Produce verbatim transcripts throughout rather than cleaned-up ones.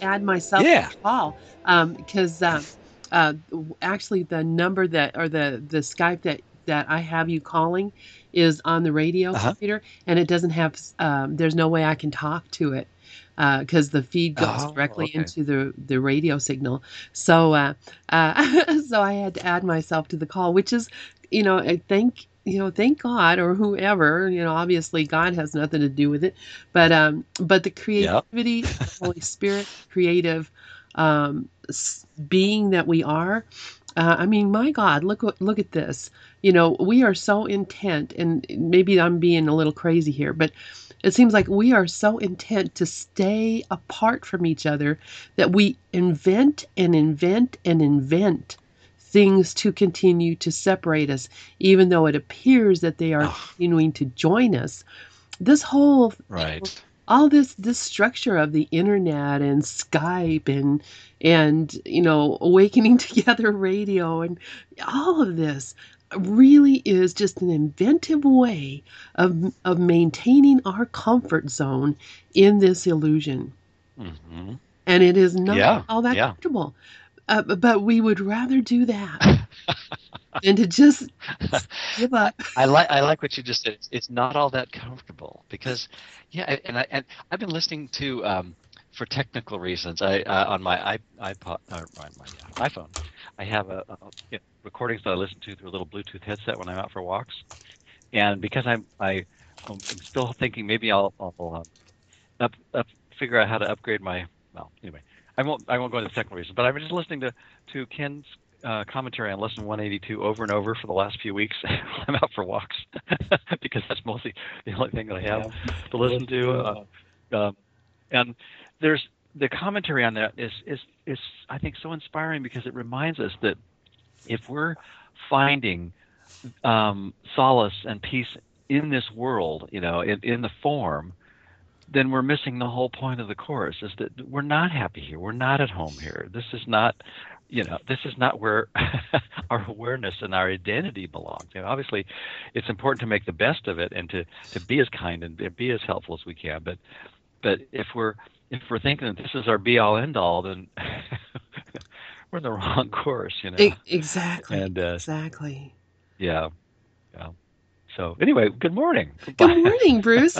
add myself to Yeah. the call um, because uh, uh, w- actually the number that or the the Skype that that I have you calling is on the radio Uh-huh. computer, and it doesn't have. Um, there's no way I can talk to it because the feed goes Oh, directly okay. into the the radio signal. So uh, uh, so I had to add myself to the call, which is, you know, I thank you know thank God or whoever, you know, obviously God has nothing to do with it, but um but the Yeah. creativity of the Holy Spirit, creative um, being that we are. Uh, I mean, my God, look look at this. You know, we are so intent, and maybe I'm being a little crazy here, but it seems like we are so intent to stay apart from each other that we invent and invent and invent things to continue to separate us, even though it appears that they are Oh, continuing to join us. This whole right. all this this structure of the internet and Skype and and you know awakening together radio and all of this really is just an inventive way of of maintaining our comfort zone in this illusion, Hmm. and it is not Yeah. all that Yeah. comfortable, uh, but we would rather do that than to just give I, up. I like I like what you just said. It's, it's not all that comfortable because, yeah, and I and I've been listening to um for technical reasons. I uh, on my i iPod or my, my uh, iPhone, I have a, a you know, recordings that I listen to through a little Bluetooth headset when I'm out for walks. And because I'm I I'm I'm still thinking maybe I'll I'll um, up up figure out how to upgrade my well anyway I won't I won't go into the technical reasons, but I've been just listening to to Ken's uh, commentary on lesson one eighty-two over and over for the last few weeks. I'm out for walks because that's mostly the only thing that I have to listen to. Uh, um, and there's the commentary on that is is is I think so inspiring because it reminds us that if we're finding um, solace and peace in this world, you know, in, in the form, then we're missing the whole point of the course is that we're not happy here. We're not at home here. This is not, you know, this is not where our awareness and our identity belongs. You know, obviously, it's important to make the best of it and to, to be as kind and be as helpful as we can. But but if we're if we're thinking that this is our be all end all, then we're in the wrong course, you know. E- exactly, And uh, exactly. yeah, yeah. So anyway, good morning. Good Goodbye. morning, Bruce.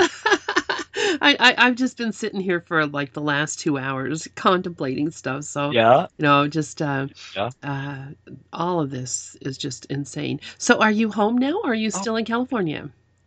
I, I I've just been sitting here for like the last two hours contemplating stuff. So, Yeah, you know, just uh, yeah. uh, all of this is just insane. So, are you home now, or are you Oh, still in California?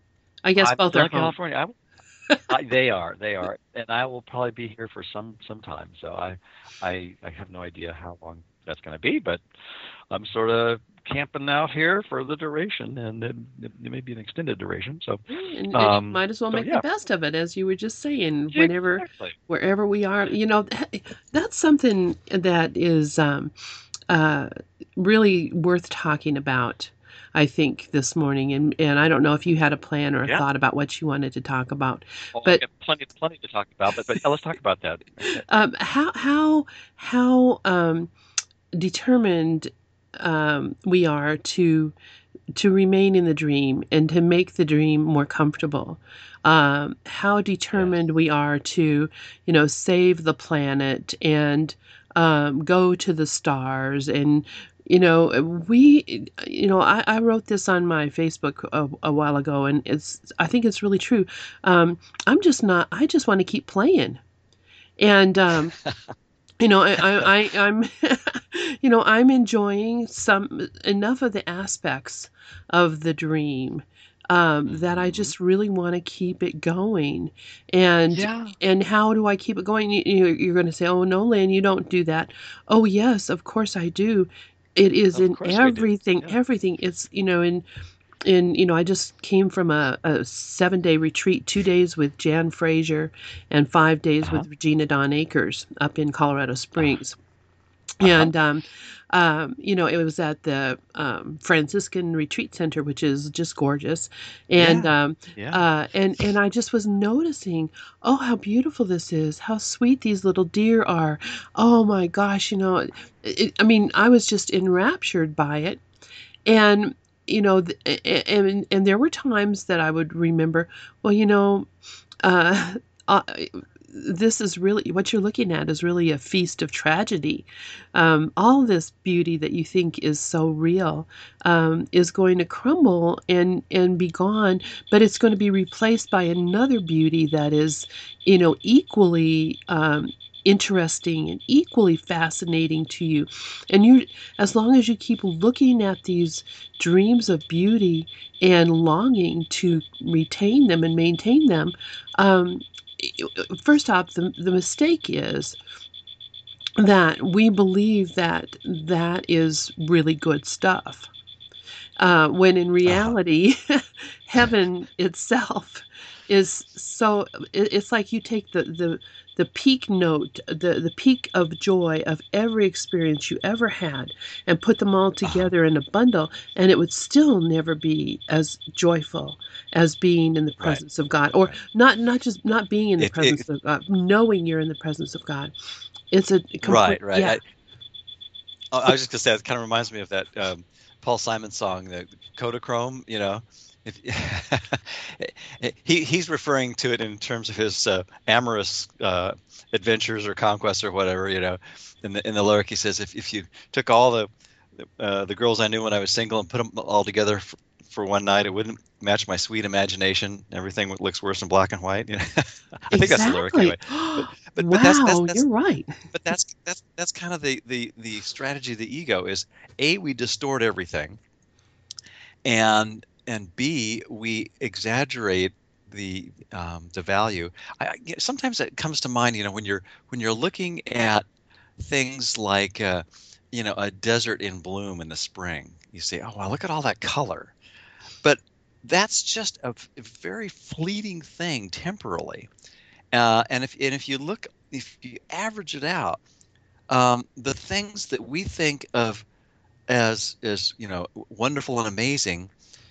I guess I'm both still are in home. California. I, they are, they are, and I will probably be here for some some time. So I, I, I have no idea how long that's going to be, but I'm sort of camping out here for the duration, and it, it may be an extended duration. So, Yeah, and, and you um, might as well so make the yeah, best of it, as you were just saying. Whenever, exactly. wherever we are, you know, that, that's something that is um, uh, really worth talking about. I think this morning, and and I don't know if you had a plan or a Yeah. thought about what you wanted to talk about, Oh, I've but got plenty, plenty to talk about, but but yeah, let's talk about that. um, how how how um, determined um, we are to to remain in the dream and to make the dream more comfortable. Um, how Yes. determined we are to, you know, save the planet and um, go to the stars. And, you know, we, you know, I, I wrote this on my Facebook a, a while ago, and it's, I think it's really true. Um, I'm just not, I just want to keep playing. And, um, you know, I, I, I I'm, you know, I'm enjoying some enough of the aspects of the dream um, that I Hmm. just really want to keep it going. And Yeah. and how do I keep it going? You, you- you're going to say, "Oh no, Lynn, you don't do that." Oh yes, of course I do. It is Of in course we do. everything. Yeah. Everything. It's you know in in you know I just came from a, a seven day retreat, two days with Jan Frazier, and five days Uh-huh. with Regina Dawn Akers up in Colorado Uh-huh. Springs. Uh-huh. And um, um, you know, it was at the um, Franciscan Retreat Center, which is just gorgeous. And Yeah. um, Yeah. uh, and and I just was noticing, oh, how beautiful this is! How sweet these little deer are! Oh my gosh, you know, it, I mean, I was just enraptured by it. And you know, th- a- and and there were times that I would remember, well, you know, uh, uh, this is really what you're looking at is really a feast of tragedy. Um, all this beauty that you think is so real um, is going to crumble and and be gone, but it's going to be replaced by another beauty that is, you know, equally um, interesting and equally fascinating to you. And you, as long as you keep looking at these dreams of beauty and longing to retain them and maintain them, um, first off, the, the mistake is that we believe that that is really good stuff, uh, when in Uh-huh. reality, heaven itself is so. It's like you take the the the peak note, the the peak of joy of every experience you ever had, and put them all Uh-huh. together in a bundle, and it would still never be as joyful as being in the Right. presence of God, or Right. not not just not being in the It, it presence of God, knowing you're in the presence of God. It's a complete, right, right. yeah. I, I was just gonna say it kind of reminds me of that um, Paul Simon song, the Kodachrome. You know, if he he's referring to it in terms of his uh, amorous uh, adventures or conquests or whatever. You know, in the in the lyric he says, if if you took all the uh, the girls I knew when I was single and put them all together for, for one night, it wouldn't match my sweet imagination. Everything looks worse in black and white. You know, I think that's the lyric Exactly. anyway. But but but that's that's Wow, that's you're right. but that's that's that's kind of the the the strategy of the ego is a we distort everything, and and b we exaggerate the um, the value. I, I- yeah, sometimes it comes to mind, you know, when you're when you're looking at things like uh, you know, a desert in bloom in the spring. You say, oh wow, look at all that color, but that's just a, v- a very fleeting thing temporally. Uh, and if and if you look, if you average it out, um, the things that we think of as as you know, wonderful and amazing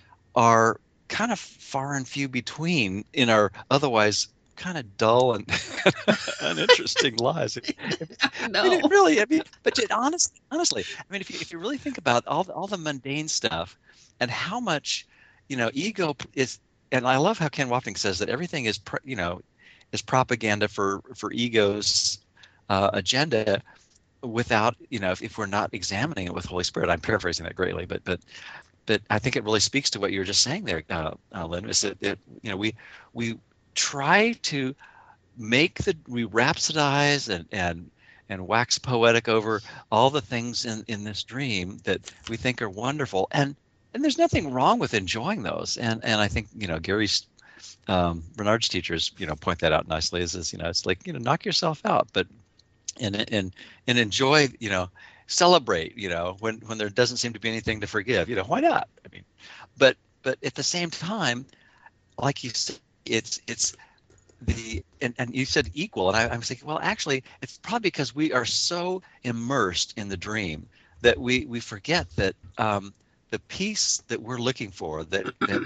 are kind of far and few between in our otherwise kind of dull and uninteresting lives. If, if, I mean, it No. really. I mean, but it, honest, honestly, I mean, if you if you really think about all the, all the mundane stuff and how much, you know, ego is. And I love how Ken Wapnick says that everything is, pro- you know, is propaganda for for ego's uh, agenda, without, you know, if, if we're not examining it with Holy Spirit. I'm paraphrasing that greatly, but but but I think it really speaks to what you were just saying there, uh, uh, Lynn. Is that, that you know, we we try to make the we rhapsodize and and and wax poetic over all the things in in this dream that we think are wonderful, and and there's nothing wrong with enjoying those. And and I think, you know, Gary's um, Bernard's teachers, you know, point that out nicely. Is, is you know, it's like, you know, knock yourself out, but and and and enjoy, you know, celebrate, you know, when when there doesn't seem to be anything to forgive, you know, why not? I mean, but but at the same time, like you said, it's it's the and, and you said equal, and I, I was thinking, well, actually it's probably because we are so immersed in the dream that we we forget that um the peace that we're looking for, that that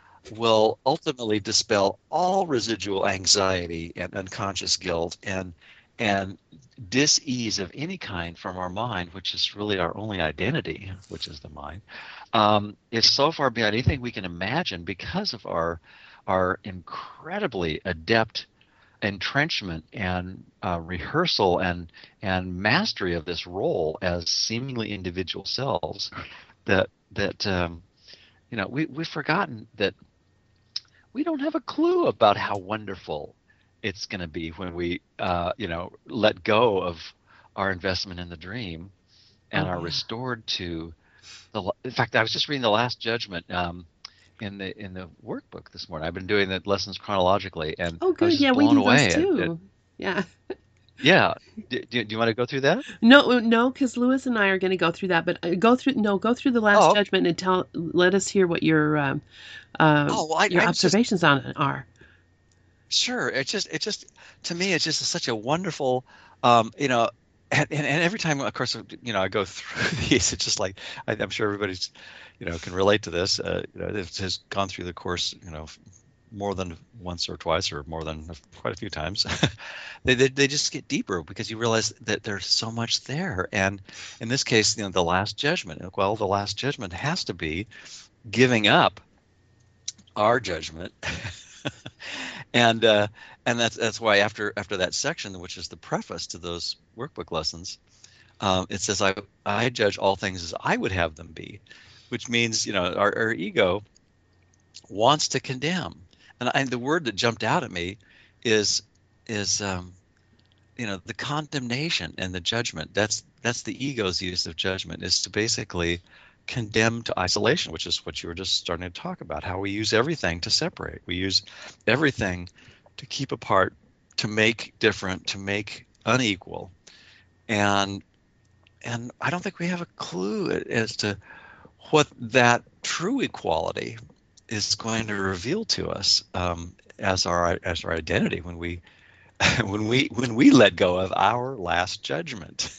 will ultimately dispel all residual anxiety and unconscious guilt and and dis-ease of any kind from our mind, which is really our only identity, which is the mind, um, is so far beyond anything we can imagine because of our our incredibly adept entrenchment and uh, rehearsal and and mastery of this role as seemingly individual selves, that that um, you know, we we've forgotten that we don't have a clue about how wonderful it's going to be when we, uh, you know, let go of our investment in the dream and Oh, are yeah. restored to the. In fact, I was just reading the Last Judgment um, in the in the workbook this morning. I've been doing the lessons chronologically, and Oh, I was good. just Yeah, we blown do those away at, at too. Yeah. yeah. Do, do, do you want to go through that? No, uh, no, because Lewis and I are going to go through that. But uh, go through no, go through the Last Oh, Judgment and tell. Let us hear what your um, um, oh, well, I, your I was just observations on it are. sure. It's just, it's just, to me, it's just such a wonderful, um, you know, and, and, and every time, of course, you know, I go through these, it's just like, I, I'm sure everybody's, you know, can relate to this. Uh, you know, that has gone through the course, you know, more than once or twice or more than quite a few times. they, they they just get deeper because you realize that there's so much there. And in this case, you know, the Last Judgment. Well, the Last Judgment has to be giving up our judgment and uh, and that's that's why after after that section, which is the preface to those workbook lessons, um, it says, I I judge all things as I would have them be, which means, you know, our, our ego wants to condemn. And, and the word that jumped out at me is is um, you know, the condemnation and the judgment. That's that's the ego's use of judgment, is to basically condemn to isolation, which is what you were just starting to talk about. How we use everything to separate. We use everything to keep apart, to make different, to make unequal, and and I don't think we have a clue as to what that true equality is going to reveal to us, um, as our as our identity when we when we when we let go of our last judgment.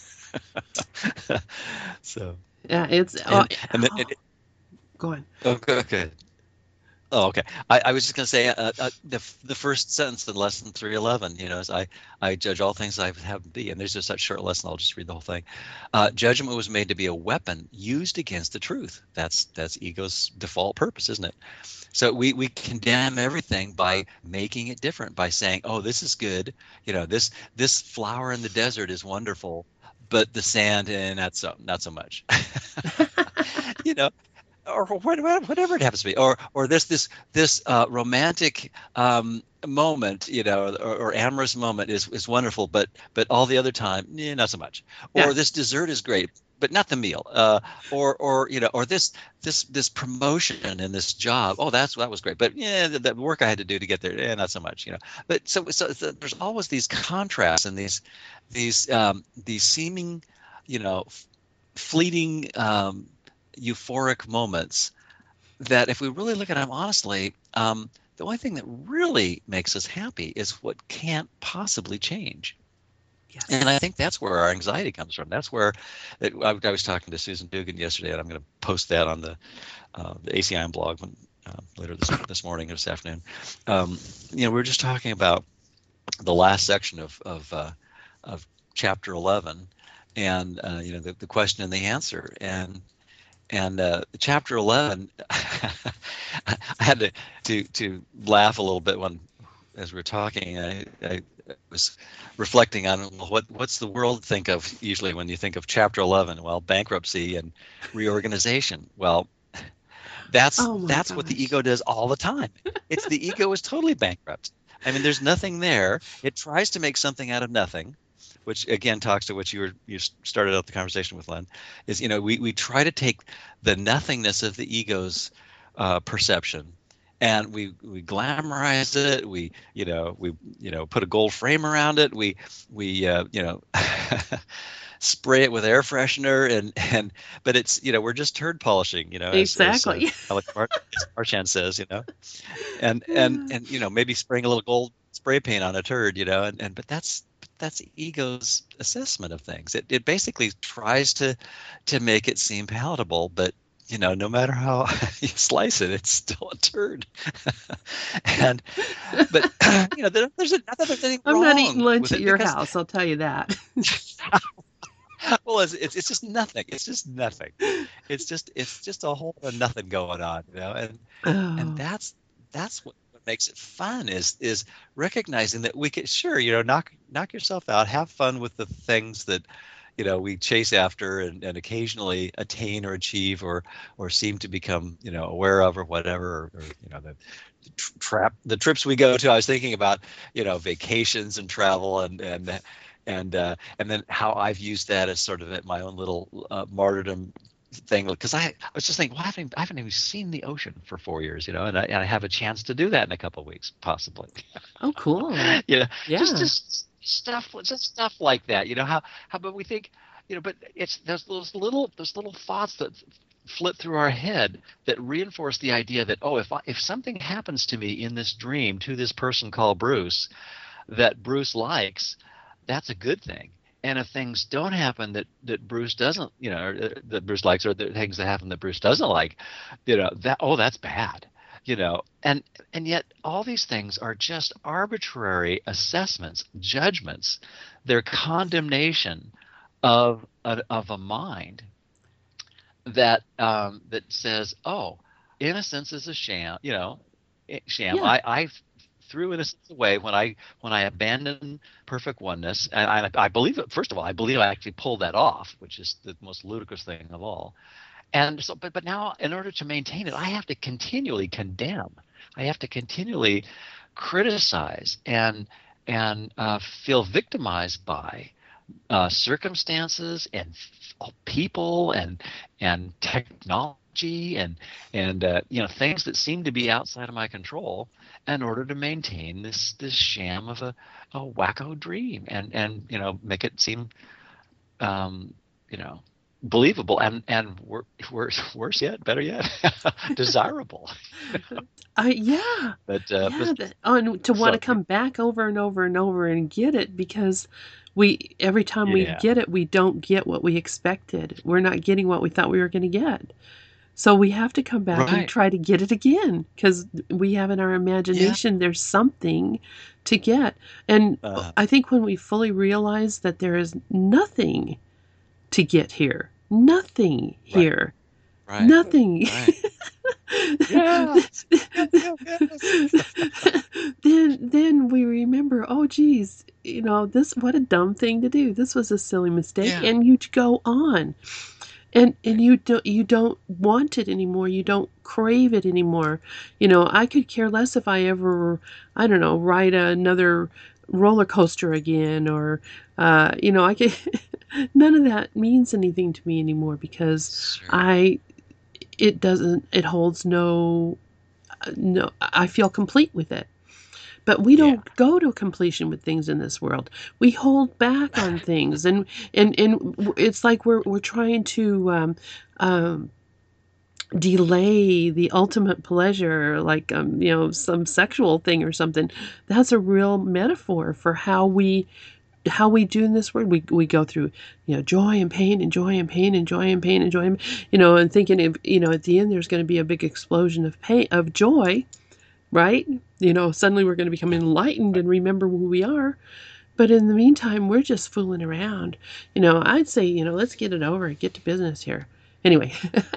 So Yeah, it's oh, and and then oh, it, go on. okay, okay. Oh, okay. I, I was just going to say, uh, uh, the f- the first sentence in lesson three eleven, you know, is I I judge all things I have them be, and there's just such short lesson. I'll just read the whole thing. Uh, judgment was made to be a weapon used against the truth. That's that's ego's default purpose, isn't it? So we we condemn everything by making it different, by saying, oh, this is good, you know, this this flower in the desert is wonderful, but the sand, and not so not so much. You know, or whatever it happens to be, or or this this this uh, romantic um, moment, you know, or, or amorous moment is is wonderful, but but all the other time, eh, not so much. Yeah. Or this dessert is great, but not the meal. Uh, or or you know, or this this this promotion in this job. Oh, that's that was great, but yeah, the, the work I had to do to get there, eh, not so much. You know, but so so, so there's always these contrasts and these these um, these seeming, you know, f- fleeting. Um, euphoric moments that, if we really look at them honestly, um, the only thing that really makes us happy is what can't possibly change. Yes. And I think that's where our anxiety comes from. That's where it, I, I was talking to Susan Dugan yesterday, and I'm going to post that on the, uh, the A C I M blog when, uh, later this this morning or this afternoon. Um, you know, we were just talking about the last section of of, uh, of chapter eleven, and uh, you know, the, the question and the answer, and and uh, chapter eleven, I had to, to to laugh a little bit when, as we were talking, I, I was reflecting on, well, what what's the world think of usually when you think of chapter eleven? Well, bankruptcy and reorganization. Well, that's Oh my that's what the gosh. ego does all the time. It's the ego is totally bankrupt. I mean, there's nothing there. It tries to make something out of nothing, which again talks to what you were you started out the conversation with, Len. Is, you know, we we try to take the nothingness of the ego's uh, perception, and we we glamorize it. We, you know, we, you know, put a gold frame around it. We we uh, you know, spray it with air freshener, and and but it's, you know, we're just turd polishing, you know, as as uh, Exactly. Alex Mar- Marchand says, you know, and and and you know, maybe spraying a little gold spray paint on a turd, you know, and, and but that's that's ego's assessment of things. It it basically tries to to make it seem palatable, but, you know, no matter how you slice it, it's still a turd. And but you know, there, there's a, not that there's anything I'm not eating wrong lunch with at it, your because house, I'll tell you that. well, it's, it's it's just nothing. It's just nothing. It's just it's just a whole lot of nothing going on, you know. And and Oh, that's that's what, what makes it fun, is is recognizing that we can, sure, you know, knock knock yourself out, have fun with the things that, you know, we chase after, and, and occasionally attain or achieve, or or seem to become, you know, aware of, or whatever, or, or you know, the tr- trap the trips we go to. I was thinking about, you know, vacations and travel, and and and uh, and then how I've used that as sort of my own little uh, martyrdom thing, because I, I was just thinking, well, I haven't, I haven't even seen the ocean for four years, you know, and I, and I have a chance to do that in a couple of weeks, possibly. oh, cool. You know, just Yeah. just stuff, just stuff like that. You know, how how about we think, you know, but it's those those little those little thoughts that flit through our head that reinforce the idea that, oh, if I, if something happens to me in this dream, to this person called Bruce, that Bruce likes, that's a good thing. And if things don't happen that, that Bruce doesn't, you know, or, uh, that Bruce likes, or the things that happen that Bruce doesn't like, you know, that, oh, that's bad, you know. And and yet all these things are just arbitrary assessments, judgments. They're condemnation of a, of a mind that um, that says, oh, innocence is a sham, you know, eh, sham. Yeah. I I threw innocence away when I when I abandoned perfect oneness, and I, I believe it. First of all, I believe I actually pulled that off, which is the most ludicrous thing of all. And so, but but now, in order to maintain it, I have to continually condemn. I have to continually criticize and and uh, feel victimized by uh, circumstances and f- people and and technology and and uh, you know, things that seem to be outside of my control in order to maintain this this sham of a, a wacko dream and and you know, make it seem um, you know, believable and and wor- worse worse yet, better yet, desirable. I yeah. But uh, Yeah, but that and to wanna so come back over and over and over and get it because we every time we yeah, get it, we don't get what we expected. We're not getting what we thought we were gonna get. So we have to come back and right, try to get it again because we have in our yeah, imagination there's something to get. And uh, uh, I think when we fully realize that there is nothing to get here, nothing right, here, right, nothing. right. Yes, yes, yes, yes. then then we remember, oh geez, you know, this what a dumb thing to do. This was a silly mistake, Yeah, and you go on. And and right. you don't you don't want it anymore. You don't crave it anymore. You know, I could care less if I ever, I don't know, ride another roller coaster again or uh, you know, I could none of that means anything to me anymore because Sure. I it doesn't it holds no no I feel complete with it. But we Yeah. don't go to completion with things in this world. We hold back on things, and and and it's like we're we're trying to um, um, delay the ultimate pleasure, like um, you know, some sexual thing or something. That's a real metaphor for how we how we do in this world. We we go through, you know, joy and pain and joy and pain and joy and pain and joy, and, you know, and thinking if you know at the end there's going to be a big explosion of pain of joy, right? You know, suddenly we're going to become enlightened Right. and remember who we are. But in the meantime, we're just fooling around. You know, I'd say, you know, let's get it over and get to business here. Anyway,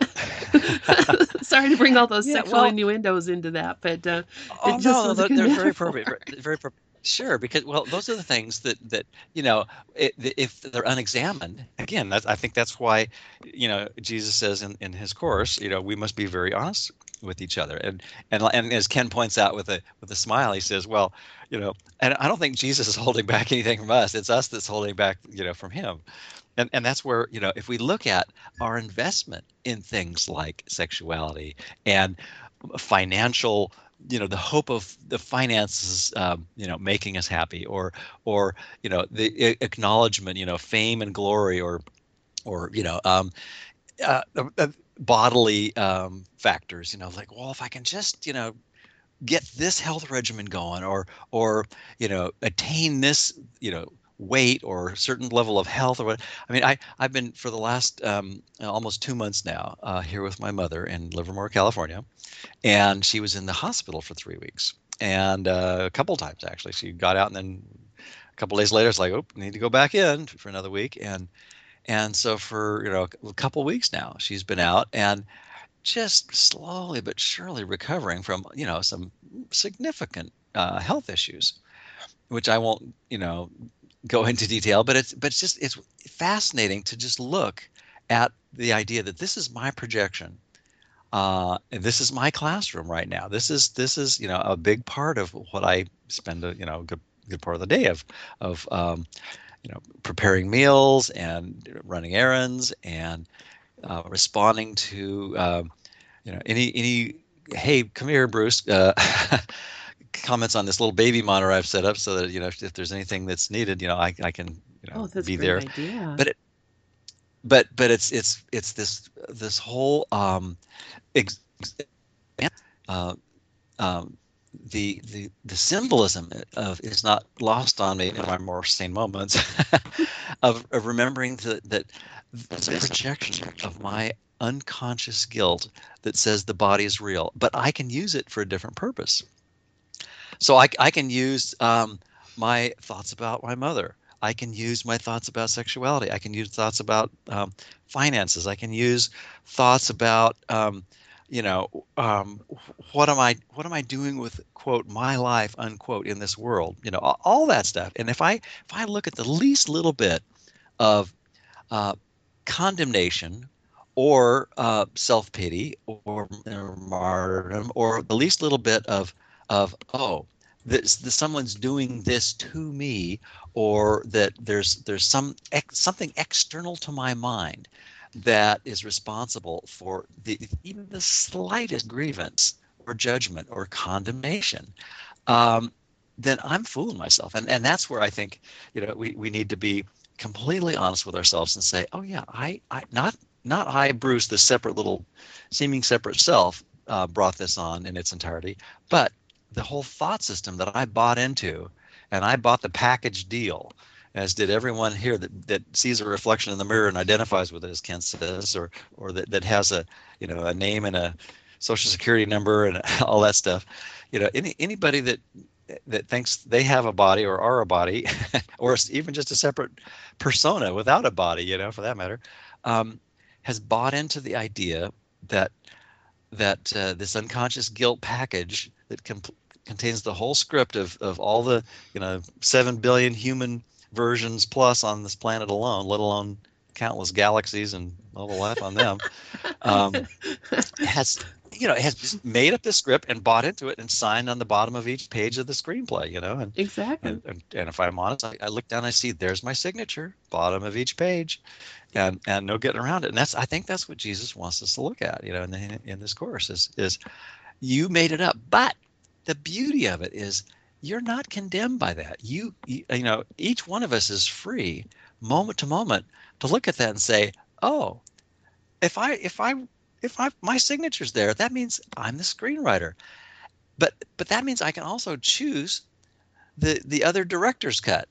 sorry to bring all those Yeah. sexual Well, innuendos into that, but uh, oh it just no, no, was a they're good they're very metaphor. appropriate. ver- Very appro- sure, because well, those are the things that that you know, it, if they're unexamined, again, that's, I think that's why, you know, Jesus says in in his course, you know, we must be very honest with each other, and and and as Ken points out with a with a smile, he says, well, you know, and I don't think Jesus is holding back anything from us. It's us that's holding back, you know, from him. And and that's where, you know, if we look at our investment in things like sexuality and financial, you know, the hope of the finances, um, you know, making us happy, or or you know, the a- acknowledgement, you know, fame and glory, or or you know, um, uh, uh, uh, bodily um, factors, you know, like, well, if I can just, you know, get this health regimen going, or or you know, attain this, you know, weight or certain level of health, or what. I mean, i i've been for the last um, almost two months now, uh, here with my mother in Livermore, California, and she was in the hospital for three weeks, and uh, a couple times actually she got out, and then a couple days later it's like, oh, need to go back in for another week. And and so for, you know, a couple weeks now she's been out, and just slowly but surely recovering from, you know, some significant uh, health issues, which I won't, you know, go into detail. But it's but it's just it's fascinating to just look at the idea that this is my projection, uh, and this is my classroom right now. This is this is you know, a big part of what I spend a, you know, good good part of the day of of um, you know, preparing meals and running errands and uh, responding to um, you know, any any hey, come here, Bruce, uh, comments on this little baby monitor I've set up, so that, you know, if, if there's anything that's needed, you know, I, I can, you know, Oh, that's a be great there. idea. But it, but but it's it's it's this this whole um, ex, uh, um, the the the symbolism of is not lost on me in my more sane moments of, of remembering that that it's a projection of my unconscious guilt that says the body is real, but I can use it for a different purpose. So I, I can use um, my thoughts about my mother. I can use my thoughts about sexuality. I can use thoughts about um, finances. I can use thoughts about um, you know, um, what am I what am I doing with quote my life unquote in this world? You know, all, all that stuff. And if I if I look at the least little bit of uh, condemnation or uh, self pity or, or martyrdom or the least little bit of of oh this, this someone's doing this to me, or that there's there's some ex, something external to my mind that is responsible for the even the slightest grievance or judgment or condemnation, um, then I'm fooling myself. And and that's where I think, you know, we, we need to be completely honest with ourselves and say, oh yeah, I, I not not I, Bruce, the separate little seeming separate self, uh, brought this on in its entirety, but the whole thought system that I bought into, and I bought the package deal, as did everyone here that, that sees a reflection in the mirror and identifies with it, as Ken says, or or that, that has a, you know, a name and a social security number and all that stuff. You know, any anybody that that thinks they have a body or are a body, or even just a separate persona without a body, you know, for that matter, um, has bought into the idea that that uh, this unconscious guilt package that com- contains the whole script of, of all the, you know, seven billion human versions plus on this planet alone, let alone countless galaxies and all the life on them, um, has, you know, has just made up this script and bought into it and signed on the bottom of each page of the screenplay, you know, and and Exactly. and, and if I'm honest, I, I look down, I see there's my signature, bottom of each page, and and no getting around it. And that's, I think that's what Jesus wants us to look at, you know, in the, in this course is is you made it up, but the beauty of it is you're not condemned by that. You you, you know, each one of us is free, moment to moment, to look at that and say, oh, if I if I if I my signature's there, that means I'm the screenwriter. But but that means I can also choose the the other director's cut.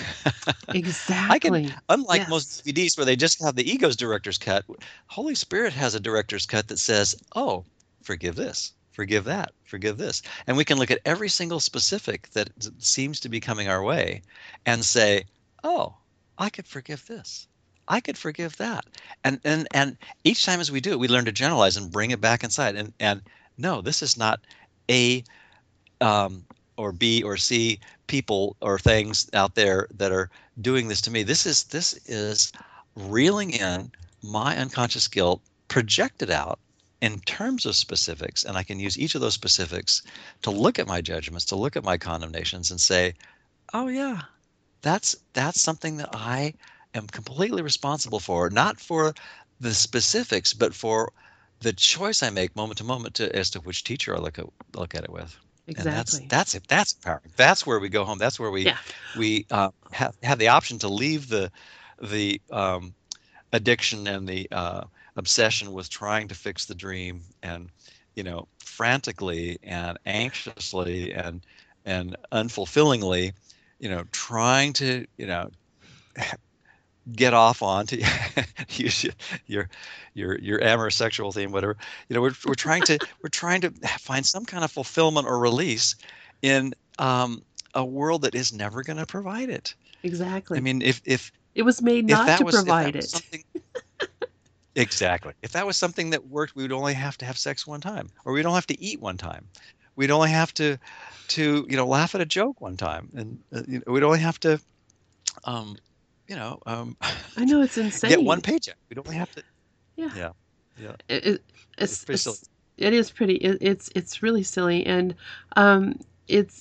I can, Exactly. unlike most Yes. D V Ds where they just have the ego's director's cut, Holy Spirit has a director's cut that says, "Oh, forgive this, forgive that, forgive this," and we can look at every single specific that seems to be coming our way, and say, "Oh, I could forgive this." I could forgive that. And and and each time as we do it, we learn to generalize and bring it back inside. And and no, this is not a um, or B or C people or things out there that are doing this to me. This is this is reeling in my unconscious guilt projected out in terms of specifics, and I can use each of those specifics to look at my judgments, to look at my condemnations, and say, "Oh yeah, that's that's something that I am completely responsible for, not for the specifics, but for the choice I make moment to moment to as to which teacher I look at look at it with." And that's Exactly. that's it. That's empowering. That's where we go home. That's where we Yeah. we uh, have have the option to leave the the um, addiction and the uh, obsession with trying to fix the dream, and, you know, frantically and anxiously and and unfulfillingly, you know, trying to, you know, get off on, to use your your your amorous sexual theme, whatever. You know, we're we're trying to we're trying to find some kind of fulfillment or release in um, a world that is never going to provide it. I Exactly. mean, if if It was made if not that to was if that provide was it. something, exactly, if that was something that worked, we would only have to have sex one time, or we'd only have to eat one time. We'd only have to to you know laugh at a joke one time, and uh, you know, we'd only have to um, you know um, I know it's get one insane. paycheck. We'd only have to. Yeah. Yeah, yeah, It, it, it's it's, pretty silly. it's it is pretty. It, it's it's really silly, and um, it's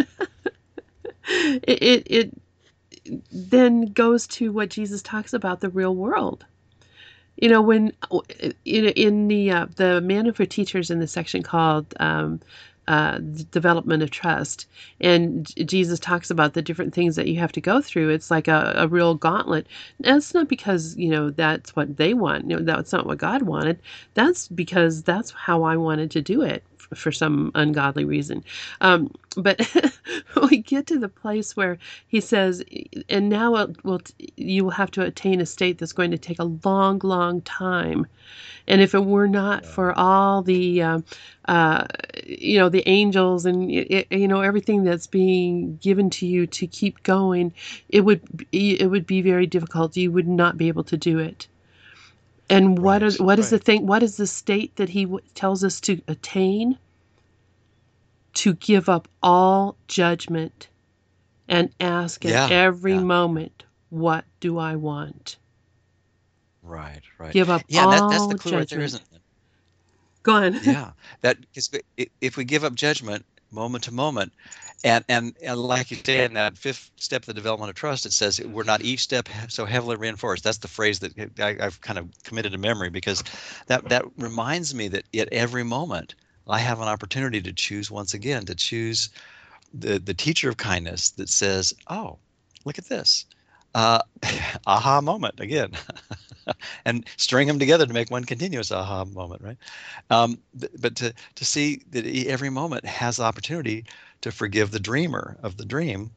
it, it it then goes to what Jesus talks about, the real world. You know, when in in the uh, the manual for teachers, in the section called um, uh, development of trust, and Jesus talks about the different things that you have to go through. It's like a, a real gauntlet. And it's not because, you know, that's what they want. You know, that's not what God wanted. That's because that's how I wanted to do it for some ungodly reason. Um, but we get to the place where he says, and now it will, you will have to attain a state that's going to take a long, long time. And if it were not Yeah. for all the, um, uh, you know, the angels and, it, you know, everything that's being given to you to keep going, it would be, it would be very difficult. You would not be able to do it. And what Right. is what is the Right. thing? What is the state that he w- tells us to attain? To give up all judgment and ask at Yeah. every Yeah. moment, what do I want? Right. Right. Give up Yeah. And that that's the all clue right there, isn't judgment. it? Go on. Yeah. That because if we give up judgment moment to moment, and, and and like you say in that fifth step of the development of trust, it says we're not each step so heavily reinforced. That's the phrase that I, I've kind of committed to memory, because that that reminds me that at every moment I have an opportunity to choose once again, to choose the the teacher of kindness that says, "Oh, look at this." Uh, aha moment again, and string them together to make one continuous aha moment, right? Um, but, but to to see that e- every moment has the opportunity to forgive the dreamer of the dream,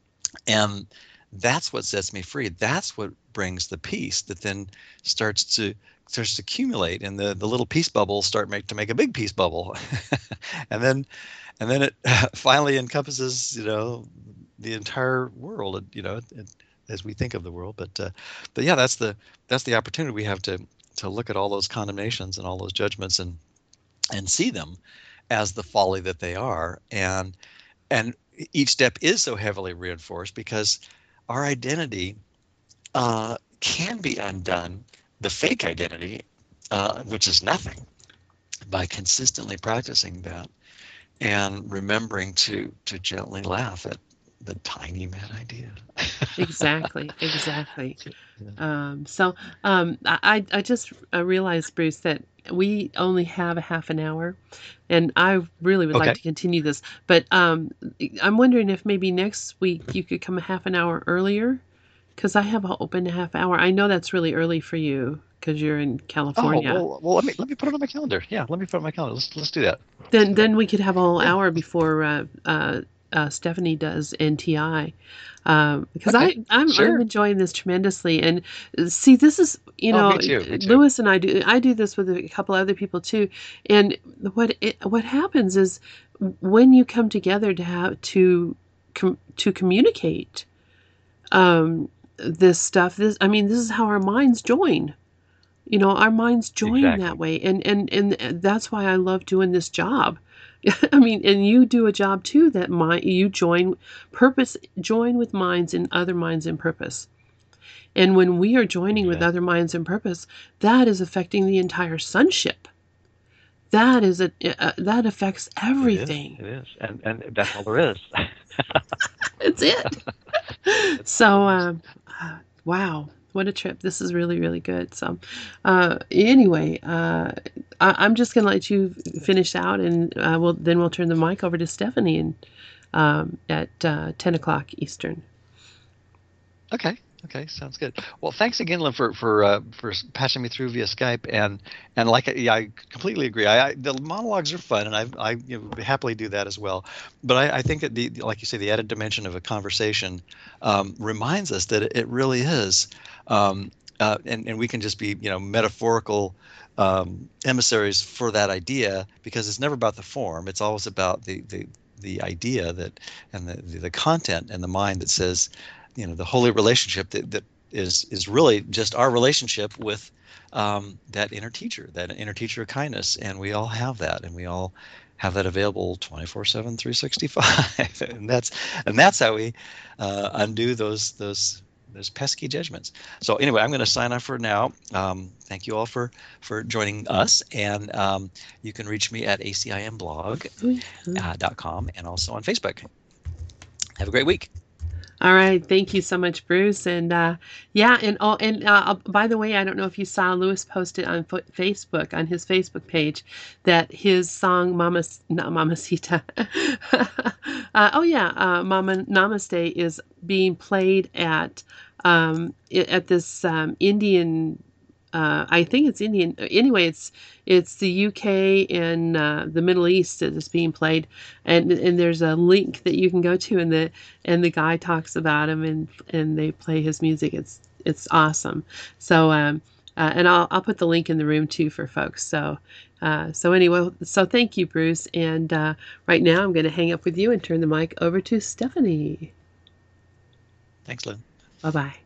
and that's what sets me free. That's what brings the peace that then starts to starts to accumulate, and the the little peace bubbles start make to make a big peace bubble, and then and then it finally encompasses, you know, the entire world, you know, it, as we think of the world. But uh, but yeah, that's the that's the opportunity we have to to look at all those condemnations and all those judgments, and and see them as the folly that they are. And and each step is so heavily reinforced because our identity uh, can be undone, the fake identity, uh, which is nothing, by consistently practicing that and remembering to to gently laugh at the tiny mad idea. Exactly, exactly. Yeah. Um, so um, I, I just uh, realized, Bruce, that we only have a half an hour, and I really would like Okay. to continue this. But um, I'm wondering if maybe next week you could come a half an hour earlier, because I have an open half hour. I know that's really early for you because you're in Oh California. well, well let me let me put it on my calendar. Yeah, let me put it on my calendar. Let's let's do that. Let's Then do that. then we could have a whole Yeah. hour before uh, uh, uh, Stephanie does N T I, um, because Okay. I I'm I'm Sure. enjoying this tremendously. And uh, see, this is you Oh, know me too. Me too. Lewis and I do I do this with a couple other people too. And what it, what happens is when you come together to have to com- to communicate um, this stuff. This I mean, this is how our minds join. You know, our minds join that Exactly. way, and and and that's why I love doing this job. I mean, and you do a job too that my you join purpose join with minds and other minds in purpose. And when we are joining with other Exactly. minds in purpose, that is affecting the entire sonship. That is a uh, that affects It is. everything. It is. And and that's all there is. It's it. That's all So, there is. um, uh, wow, what a trip. This is really, really good. So, uh, anyway, uh, I, I'm just going to let you finish out, and uh, we'll then we'll turn the mic over to Stephanie and um, at uh, ten o'clock Eastern. Okay. Okay. Sounds good. Well, thanks again, Lynn, for for uh, for s- passing me through via Skype, and and like I- yeah, I completely agree. I, I the monologues are fun, and I I you know, happily do that as well. But I, I think that the like you say, the added dimension of a conversation um, reminds us that it, it really is, um, uh, and and we can just be, you know, metaphorical um, emissaries for that idea, because it's never about the form. It's always about the the the idea that, and the the, the content and the mind that says, you know, the holy relationship that, that is is really just our relationship with um, that inner teacher, that inner teacher of kindness. And we all have that, and we all have that available twenty-four seven, three sixty-five. and that's and that's how we uh, undo those those those pesky judgments. So anyway, I'm going to sign off for now. Um, thank you all for for joining us, and um, you can reach me at a c i m blog dot com and also on Facebook. Have a great week. All right, thank you so much, Bruce. And uh, yeah, and oh, and uh, by the way, I don't know if you saw Lewis posted on Fo- Facebook on his Facebook page that his song "Mama," not Mamacita. uh, oh yeah, uh, "Mama Namaste" is being played at um, i- at this um, Indian. Uh, I think it's Indian. Anyway, it's it's the U K and uh, the Middle East that is being played, and and there's a link that you can go to, and the and the guy talks about him, and and they play his music. It's it's awesome. So um, uh, and I'll I'll put the link in the room too for folks. So uh, so anyway, so thank you, Bruce. And uh, right now I'm going to hang up with you and turn the mic over to Stephanie. Thanks, Lynn. Bye bye.